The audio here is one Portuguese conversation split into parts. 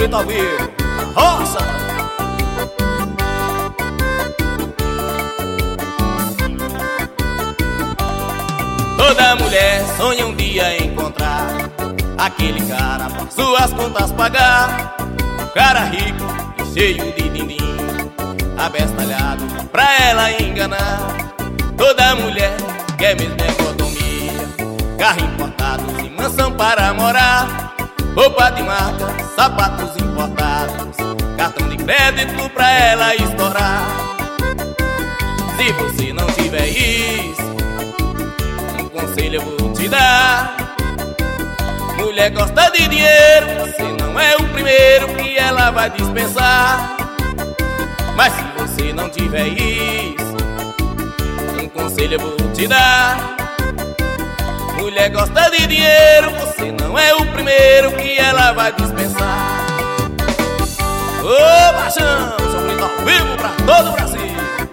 Brito ao vivo. Roça! Toda mulher sonha um dia encontrar aquele cara pra suas contas pagar. Cara rico e cheio de din-din, abestalhado pra ela enganar. Toda mulher quer mesmo é mordomia, carro importado e mansão para morar, roupa de marca, sapatos importados, cartão de crédito pra ela estourar. Se você não tiver isso, um conselho eu vou te dar: mulher gosta de dinheiro, você não é o primeiro que ela vai dispensar. Mas se você não tiver isso, um conselho eu vou te dar: mulher gosta de dinheiro, você não é o primeiro que ela vai dispensar. Ô Baixão, São Brito ao vivo pra todo o Brasil.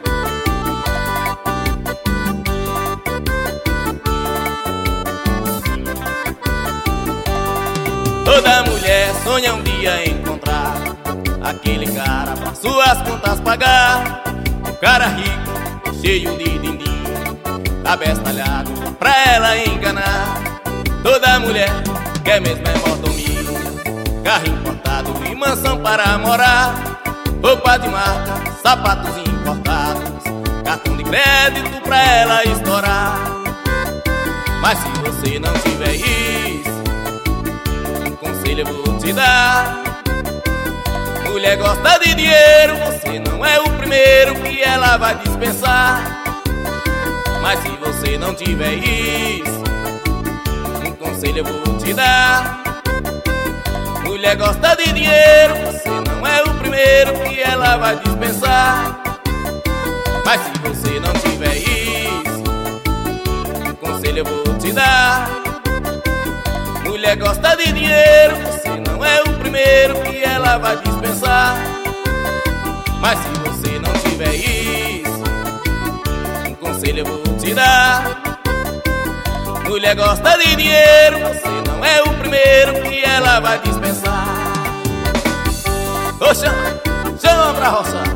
Toda mulher sonha um dia encontrar aquele cara pra suas contas pagar. Um cara rico, cheio de din-din, abestalhado pra ela enganar. Toda mulher quer mesmo é mordomia, carro importado e mansão para morar, roupa de marca, sapatos importados, cartão de crédito pra ela estourar. Mas se você não tiver isso, um conselho eu vou te dar: mulher gosta de dinheiro, você não é o primeiro que ela vai dispensar. Mas se você não tiver isso, um conselho eu vou te dar: mulher gosta de dinheiro, você não é o primeiro que ela vai dispensar. Mas se você não tiver isso, um conselho eu vou te dar: mulher gosta de dinheiro, você não é o primeiro que ela vai dispensar. Mas se você não tiver isso, um conselho eu vou te dar: mulher gosta de dinheiro, você não é o primeiro que ela vai dispensar. Ô, chama pra roça!